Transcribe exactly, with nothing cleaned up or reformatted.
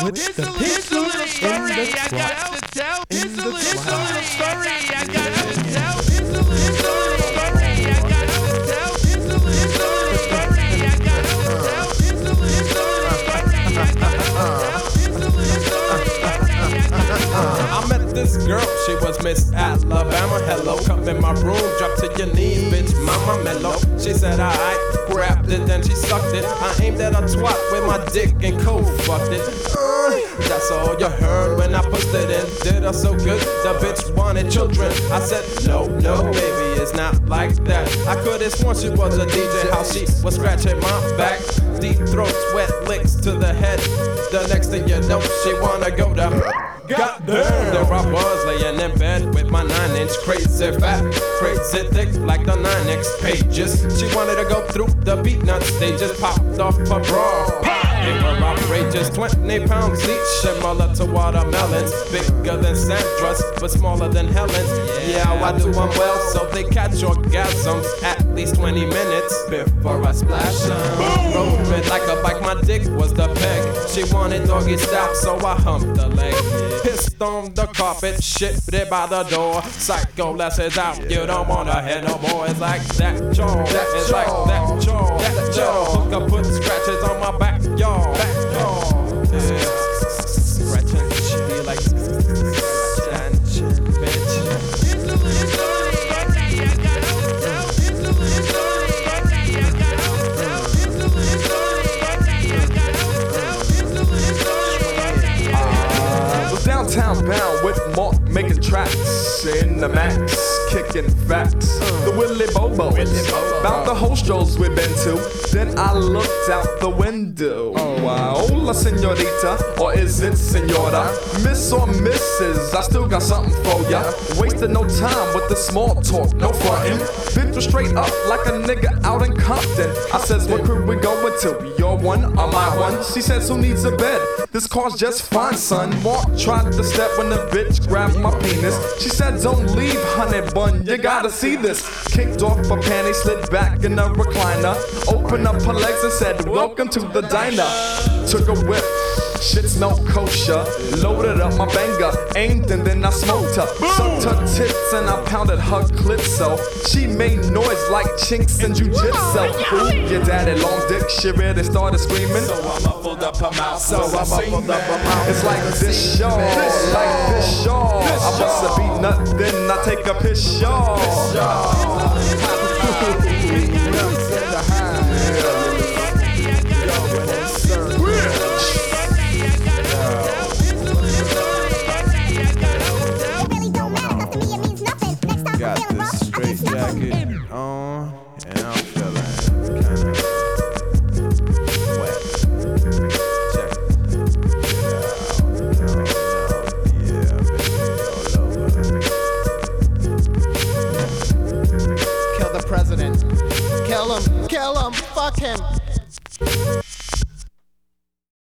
Put the pistol in the story. I got to tell. Pistol in the story. I got to tell. Pistol in the story. I got to tell. Pistol in the story. I got to tell. Pistol in the story. I got to tell. Pistol in the story. I met this girl, she was Miss Alabama. Hello, come in my room, drop to your knees, bitch, mama mellow. She said, alright, grabbed it, then she sucked it. I aimed at a twat with my dick and cold fucked it. Uh, that's all you heard when I pushed it in. Did her so good, the bitch wanted children. I said, no, no, baby, it's not like that. I could've sworn she was a D J, how she was scratching my back. Deep throats, wet licks to the head. The next thing you know, she wanna go to goddamn. There I was laying in bed with my nine inch crazy fat, crazy thick like the nine X pages. She wanted to go through the beat nuts, they just popped off her bra. They were outrageous, twenty pounds each, similar to watermelons. Bigger than Sandra's, but smaller than Helen's. Yeah, I do them well, so they catch orgasms at least twenty minutes before I splash them. Rode it like a bike, my dick was the peg. She wanted doggy style, so I humped the leg. Pissed on the carpet, shit it by the door. Psycho lessons out, you don't wanna hear no more. It's like that jaw, it's like that jaw, that jaw. Hook up, put scratches on my backyard. Backyard, yeah. Scratching, she be like scratching, bitch. Pistol in the story. I got to tell. Pistol in the story. I got to tell. Pistol in the story. I got to tell. Pistol in the story. I was downtown bound with Mark making tracks in the Max, kicking facts. The Willy Bobos, about the hostels we've been to. Then I looked out the window. Oh, wow, hola, senorita, or is it senora? Miss or Missus, I still got something for ya. Wasted no time with the small talk, no frontin'. Been through straight up like a nigga out in Compton. I says, what crib we going to? Your one or my one? She says, who needs a bed? This car's just fine, son. Mark tried to step when the bitch grabbed my penis. She said, don't leave, honey bun, you gotta see this. Kicked off her panties, slid back in a recliner. Opened up her legs and said, welcome to the diner. Took a whip, shit smelled kosher. Loaded up my banger, aimed and then I smoked her. Sucked her tits and I pounded her clit so she made noise like chinks in jujitsu. Ooh, your daddy long dick, she really started screaming. So I muffled up her mouth. So I muffled up her mouth. It's like this, y'all, like this, y'all. I bust a beat nut, then I take a piss, y'all. Got this straight jacket on, and I'm feeling kinda wet. Check it out. No, no, yeah, baby, all over. Kill the president. Kill him. Kill him. Fuck him.